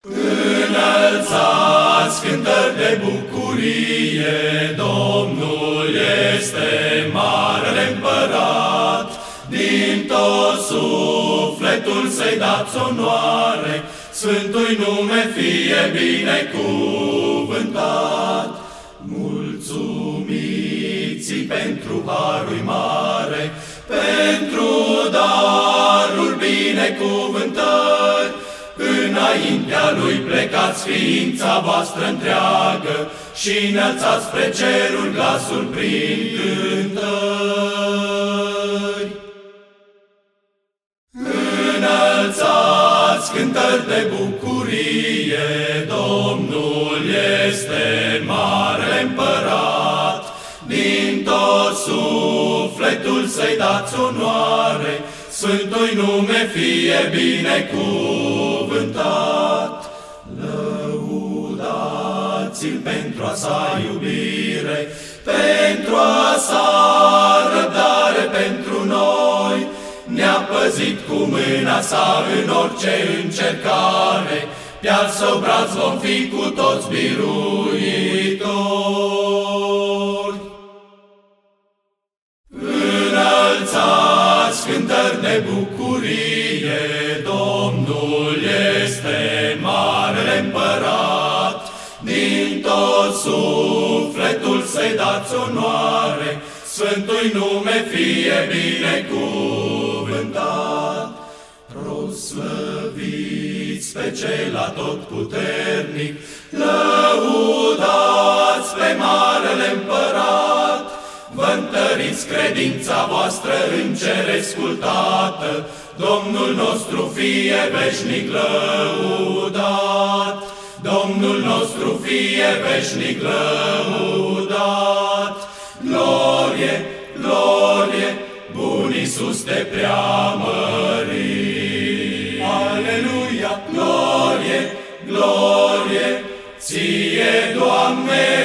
Înălțați cântări de bucurie, Domnul este Marele Împărat. Din tot sufletul să-i dați onoare, Sfântul nume fie binecuvântat. Mulțumiți-i pentru harul mare, pentru darul binecuvântări. Înaintea lui plecați ființa voastră întreagă și înălțați spre cerul glasul prin cântări. Înălțați cântări de bucurie, Domnul este Marele Împărat. Din tot sufletul să-i dați onoare, Sfântul nume fie binecuvântat. Lăudați-l pentru a sa iubire, pentru a sa răbdare pentru noi. Ne-a păzit cu mâna sa în orice încercare, pe-al său braț vom fi cu toți biruitori. Înălțați cântări de bucurie, Domnul este Marele Împărat. Din tot sufletul să-i dați onoare, Sfântul nume fie binecuvântat. Proslăviți pe cel atotputernic, lăudați pe Marele Împărat. Vă întăriți credința voastră încerescul Tată, Domnul nostru fie veșnic lăudat. Domnul nostru fie veșnic lăudat. Glorie, glorie, bun Iisus te preamărim. Aleluia, glorie, glorie, ție, Doamne,